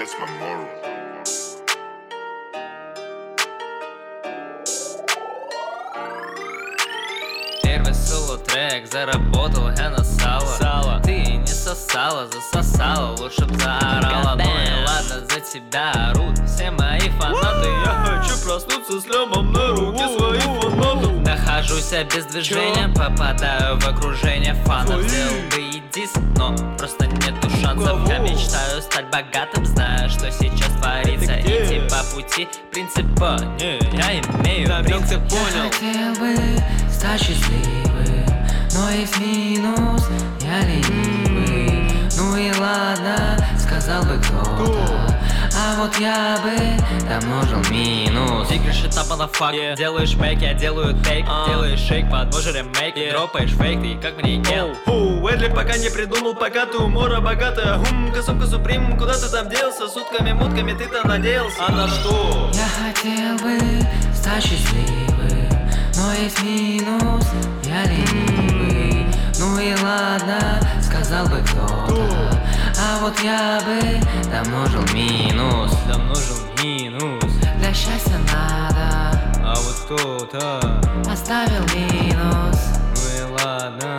That's my moral. Первый соло-трек, заработал я на сало. Ты не сосала, засосала, лучше б заорала. Ну и ладно, за тебя орут все мои фанаты. Я хочу проснуться с лямом на руке своих фанатов. Нахожусь я без движения, попадаю в окружение фанов. Сделал бы и диск, но просто нету шансов. Я мечтаю стать богатым, знаю, что сейчас творится. Идти по пути принципа, не, я имею принцип. Понял. Хотел бы стать счастливым, но есть минус, я ленивый. Ну и ладно, сказал бы кто-то, а вот я бы домножил минус. Игры этапа на факт, делаешь мейк, я делаю тейк. Делаешь шейк, подвожу ремейк, дропаешь фейк, ты как мне ел. Уэдли пока не придумал, пока ты умора богатая. Косовка суприм, куда ты там делся? Сутками, мутками ты-то надеялся. А на что? Я хотел бы стать счастливым, но есть минус, я ленивый. Ну и ладно, сказал бы кто-то, а вот я бы домножил минус. Домножил минус, Для счастья надо, а вот кто-то, оставил минус. ну и ладно.